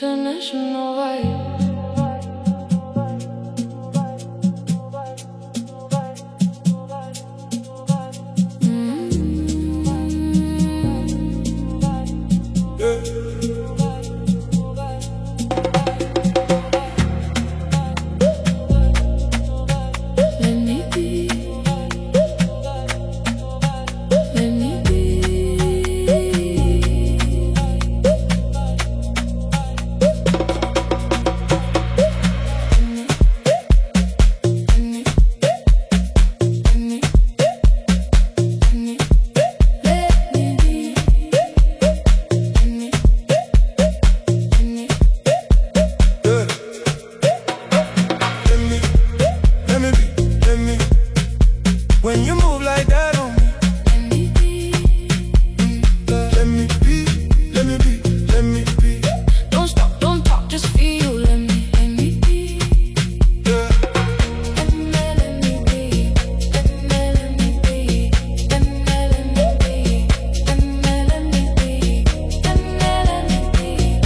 international vibe. When you move like that on me, let me be, let me be, let me be. Don't stop, don't talk, just feel. Let me be. Yeah. Let me be. Let me be. Let me be. Let me be. Let me be.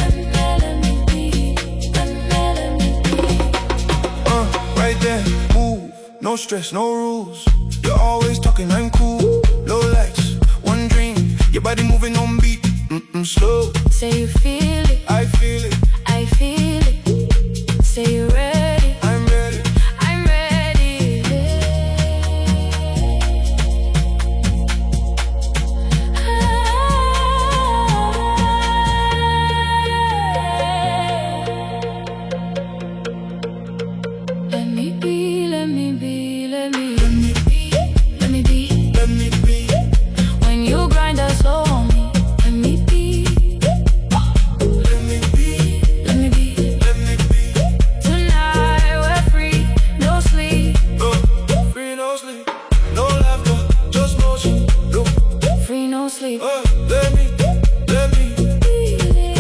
Let me be. Right there, move, no stress, no rules. You're always talking, I'm cool. Low lights, one dream. Your body moving on beat, slow. Say you feel it, I feel it, I feel it. Say you're ready, I'm ready. I'm ready. Let me be, let me be, let me. Let me be, let me be. when you grind that slow on me. Let me be, Let me be, let me be. let me be. Tonight we're free, no sleep. Free, no sleep, no laughter, just motion. Look, Free, no sleep. let me, let me, let me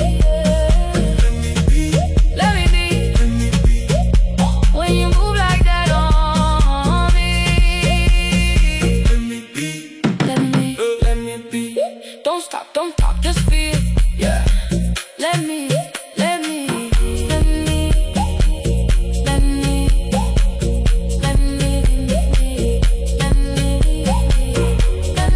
be, Let me be, let me be. when you move like that on me. Let me be, let me be. Don't stop, don't talk, just feel. Yeah. Let me, let me, let me, let me, let me, let me, let me, let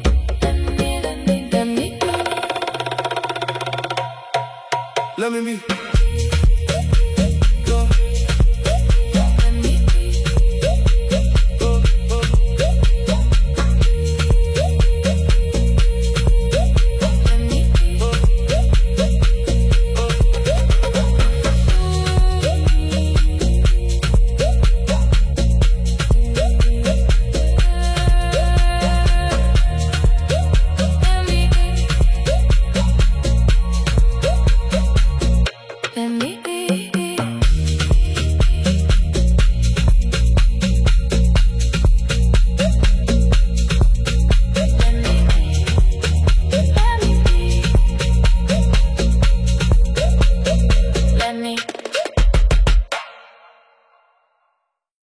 Let me be.